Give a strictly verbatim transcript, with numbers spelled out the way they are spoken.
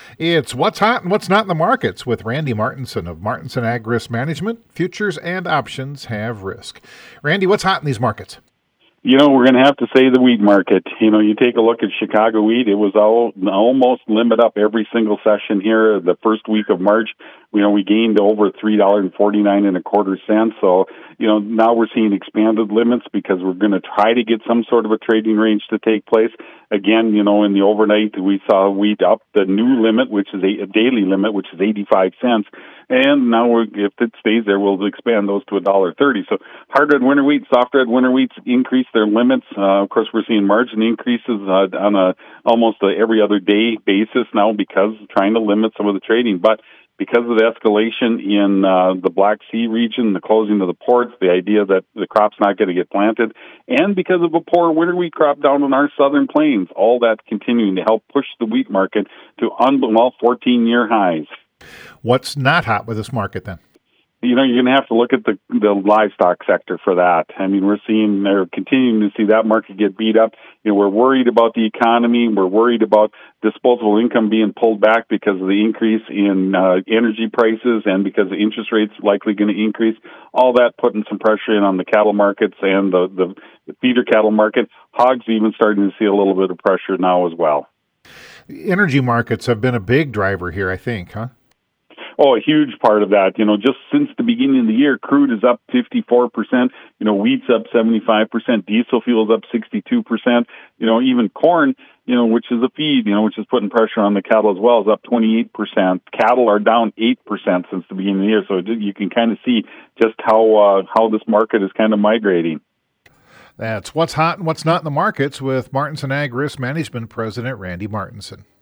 It's What's Hot and What's Not in the Markets with Randy Martinson of Martinson Ag Risk Management. Futures and options have risk. Randy, what's hot in these markets? You know, we're going to have to say the wheat market. You know, you take a look at Chicago wheat, it was all, almost limit up every single session here. The first week of March, you know, we gained over three dollars and forty-nine and a quarter cents. So, you know, now we're seeing expanded limits because we're going to try to get some sort of a trading range to take place. Again, you know, in the overnight, we saw wheat up the new limit, which is a, a daily limit, which is eighty-five cents. And now, we're, if it stays there, we'll expand those to one dollar thirty. So hard red winter wheat, soft red winter wheats increase their limits. Uh, of course, we're seeing margin increases uh, on a almost a every other day basis now because trying to limit some of the trading. But because of the escalation in uh, the Black Sea region, the closing of the ports, the idea that the crop's not going to get planted, and because of a poor winter wheat crop down in our southern plains, all that continuing to help push the wheat market to un- well, fourteen-year highs. What's not hot with this market then? You know, you're going to have to look at the the livestock sector for that. I mean, we're seeing, they're continuing to see that market get beat up. You know, we're worried about the economy. We're worried about disposable income being pulled back because of the increase in uh, energy prices and because the interest rates likely going to increase. All that putting some pressure in on the cattle markets and the, the, the feeder cattle market. Hogs even starting to see a little bit of pressure now as well. The energy markets have been a big driver here, I think, huh? Oh, a huge part of that. You know, just since the beginning of the year, crude is up fifty-four percent. You know, wheat's up seventy-five percent. Diesel fuel's up sixty-two percent. You know, even corn, you know, which is a feed, you know, which is putting pressure on the cattle as well, is up twenty-eight percent. Cattle are down eight percent since the beginning of the year. So you can kind of see just how uh, how this market is kind of migrating. That's What's Hot and What's Not in the Markets with Martinson Ag Risk Management President Randy Martinson.